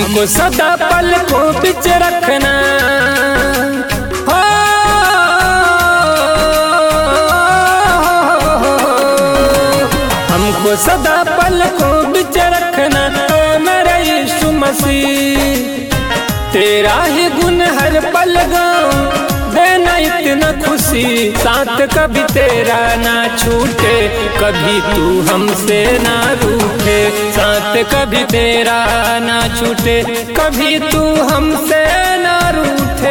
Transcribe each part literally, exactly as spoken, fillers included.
हमको सदा पलकों बिच रखना हो, हमको सदा पलकों बिच रखना ओ मेरे यीशु मसीह। तेरा ही गुण हर पल गाऊं, देना इतना खुशी, साथ कभी तेरा ना छूटे, कभी तू हमसे ना रूठे। साथ कभी तेरा ना छूटे, कभी तू हमसे ना रूठे।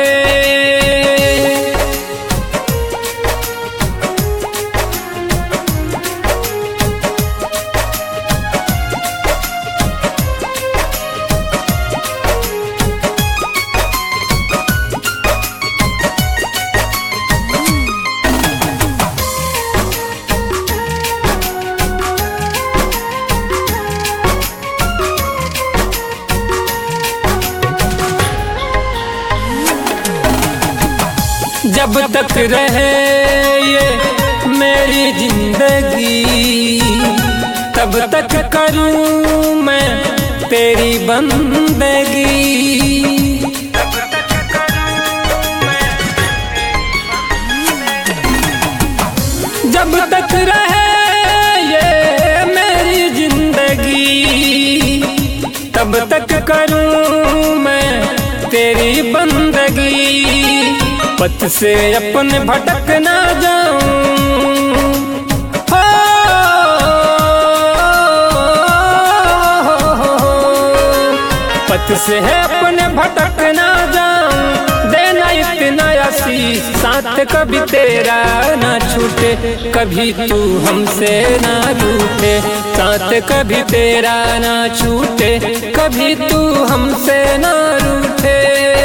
जब तक रहे ये मेरी जिंदगी, तब तक करूं मैं तेरी बंदगी। जब तक रहे ये मेरी जिंदगी, तब तक करूं मैं तेरी बंदगी। पथ से अपने भटक ना जाऊं, हो, पथ से है अपने भटक ना जाऊं, देना इतना आशीष, साथ कभी तेरा ना छूटे, कभी तू हमसे ना रूठे। साथ कभी तेरा ना छूटे, कभी तू हमसे ना रूठे।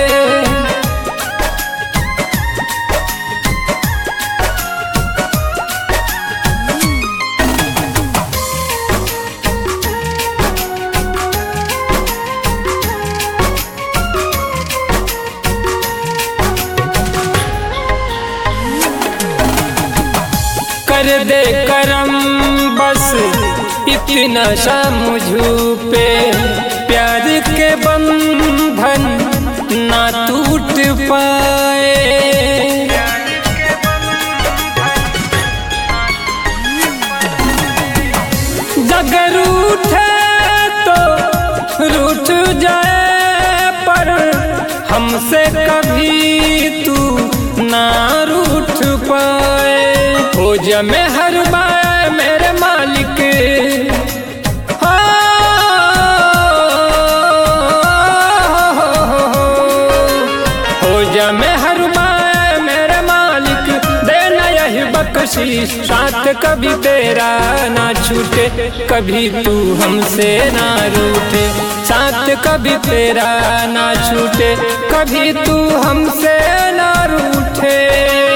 कर दे करम बस इतना सा मुझ पे, प्यार के बंधन ना टूट पाए। जग रूठे तो रूठ जाए, पर हमसे कभी तू ना रूठ पाए। हो जा मैं हर बार मेरे मालिक, हो, हो जा मैं हर बार मेरे मालिक, देना यही बख्शीश, साथ कभी तेरा ना छूटे, कभी तू हमसे ना रूठे। साथ कभी तेरा ना छूटे, कभी तू हमसे ना रूठे।